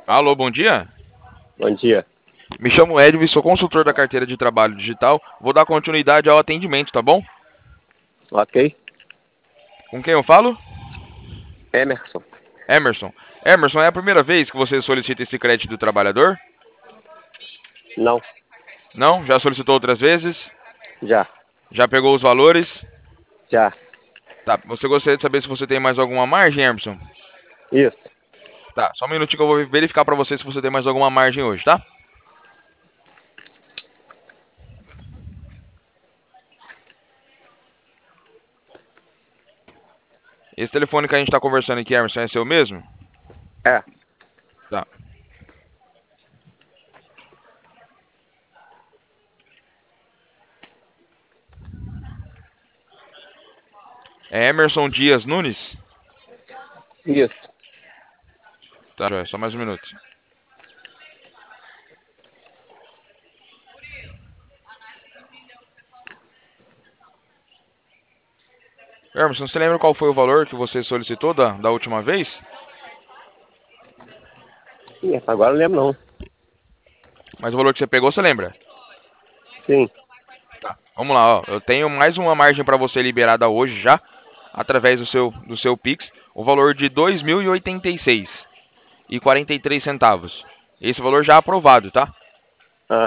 Alô, bom dia. Bom dia. Me chamo Edwin, sou consultor da carteira de trabalho digital. Vou dar continuidade ao atendimento, tá bom? Ok. Com quem eu falo? Emerson. Emerson. Emerson, é a primeira vez que você solicita esse crédito do trabalhador? Não. Não? Já solicitou outras vezes? Já. Já pegou os valores? Já. Tá. Você gostaria de saber se você tem mais alguma margem, Emerson? Isso. Tá. Só um minutinho que eu vou verificar pra você se você tem mais alguma margem hoje, tá? Esse telefone que a gente tá conversando aqui, Emerson, é seu mesmo? É. Tá. É Emerson Dias Nunes? Isso. Tá, joia. Só mais um minuto. Emerson, você lembra qual foi o valor que você solicitou da última vez? Ih, agora eu não lembro não. Mas o valor que você pegou, você lembra? Sim. Tá. Vamos lá, ó. Eu tenho mais uma margem para você liberada hoje já, através do seu Pix, o valor de R$ 2.086,43. Esse valor já aprovado, tá? Ah.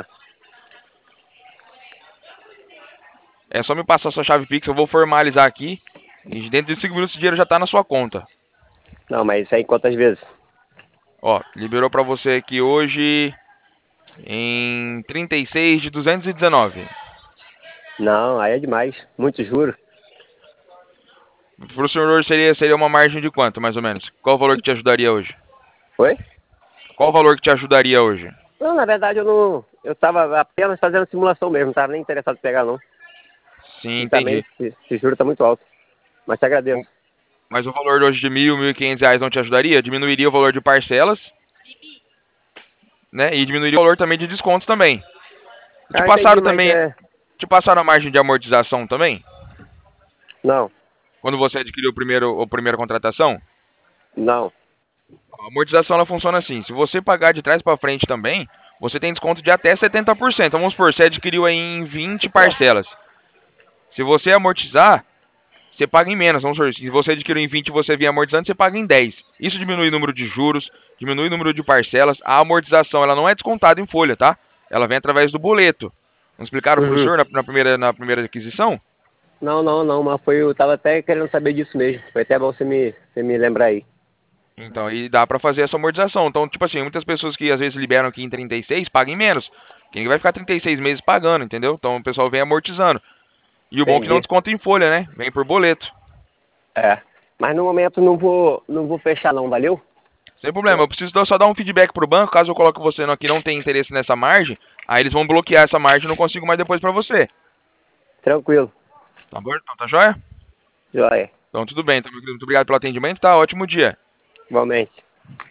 É só me passar sua chave Pix, eu vou formalizar aqui. E dentro de 5 minutos o dinheiro já tá na sua conta. Não, mas isso aí quantas vezes? Ó, liberou para você aqui hoje em 36 de 219. Não, aí é demais. Muito juro. Para o senhor hoje seria uma margem de quanto, mais ou menos? Qual o valor que te ajudaria hoje? Foi? Qual o valor que te ajudaria hoje? Não, na verdade eu não. Eu tava apenas fazendo simulação mesmo, não tava nem interessado em pegar não. Sim, E também entendi. esse juro tá muito alto. Mas te agradeço. Mas o valor hoje de R$ 1.000, R$ 1.500 não te ajudaria? Diminuiria o valor de parcelas, né? E diminuiria o valor também de descontos também. E te Ah, entendi, passaram mas também, é. te passaram a margem de amortização também? Não, Quando você adquiriu a primeira contratação? não. A amortização ela funciona assim: se você pagar de trás para frente também, você tem desconto de até 70%. Vamos supor, você adquiriu aí em 20 parcelas. Se você amortizar, você paga em menos. Vamos supor, se você adquiriu em 20 e você vier amortizando, você paga em 10. Isso diminui o número de juros, diminui o número de parcelas. A amortização ela não é descontada em folha, tá? Ela vem através do boleto. Não explicaram para o Uhum. senhor na primeira aquisição? Não, não, não, mas foi. Eu tava até querendo saber disso mesmo. Foi até bom você me lembrar aí. Então, aí dá para fazer essa amortização. Então, tipo assim, muitas pessoas que às vezes liberam aqui em 36 pagam em menos. Quem vai ficar 36 meses pagando, entendeu? Então o pessoal vem amortizando. E o bom é que não Entendi. desconta em folha, né? Vem por boleto. É. Mas no momento não vou fechar não, valeu? Sem problema, eu preciso só dar um feedback pro banco, caso eu coloque você aqui não tem interesse nessa margem, aí eles vão bloquear essa margem e não consigo mais depois pra você. Tranquilo. Tá bom? Então tá joia? Joia. Então tudo bem, então, meu querido, muito obrigado pelo atendimento, tá? Ótimo dia. Igualmente.